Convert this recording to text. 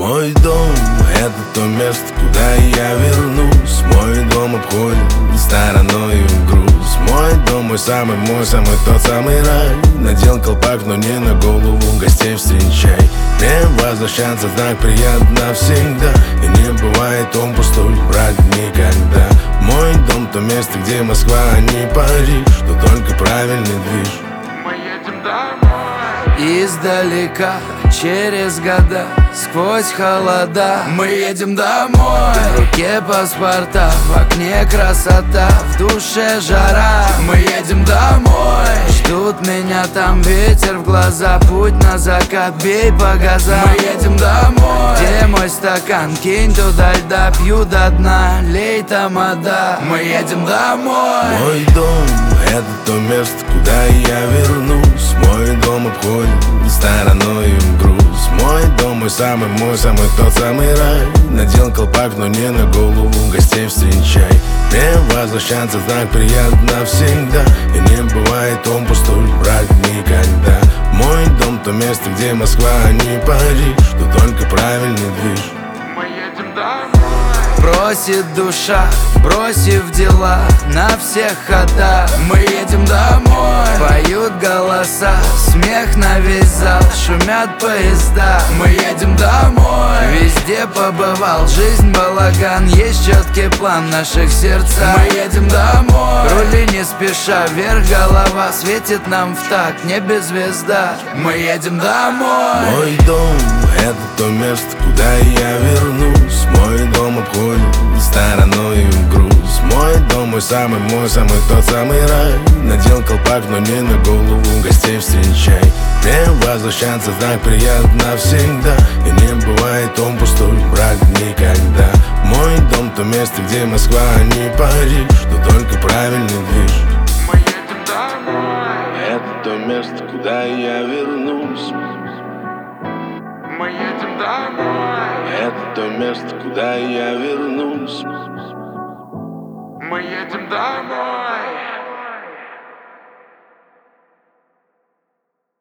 Мой дом — это то место, куда я вернусь. Мой дом обходит стороною груз. Мой дом, мой самый тот самый рай. Надел колпак, но не на голову, гостей встречай. Мне возвращаться так приятно всегда. И не бывает он пустой, брат, никогда. Мой дом — то место, где Москва, а не Париж. Что только правильный движ. Мы едем домой. Издалека, через года, сквозь холода, мы едем домой. В руке паспорта, в окне красота, в душе жара. Мы едем домой. Ждут меня там, ветер в глаза, путь на закат, бей по газам. Мы едем домой. Где мой стакан, кинь туда льда, пью до дна, лей тамада. Мы едем домой. Мой дом — это то место, куда я вернусь. Мой дом обходит стороною груз. Мой дом, мой самый тот самый рай. Надел колпак, но не на голову, гостей встречай. Мне возвращаться так приятно всегда. И не бывает он пустой, брат, никогда. Мой дом — то место, где Москва, а не Париж. Что только правильный движ. Мы едем домой. Просит душа, бросив дела на всех ходах. Мы едем домой. Поют голоса, смех на весь зал, шумят поезда. Мы едем домой. Везде побывал, жизнь балаган, есть четкий план в наших сердцах. Мы едем домой. Рули не спеша, вверх голова, светит нам в такт, небе звезда. Мы едем домой. Мой дом — это то место, куда я вернусь. Мой дом обходит стороною груз. Мой дом, мой самый тот самый рай. Надел колпак, но не на голову, гостей встречай. Мне возвращаться так приятно всегда. И не бывает он пустой, брат, никогда. Мой дом — то место, где Москва, а не Париж. Что только правильный движ. Мы едем домой. Это то место, куда я вернусь. Мы едем домой. Это то место, куда я вернусь. Мы едем домой.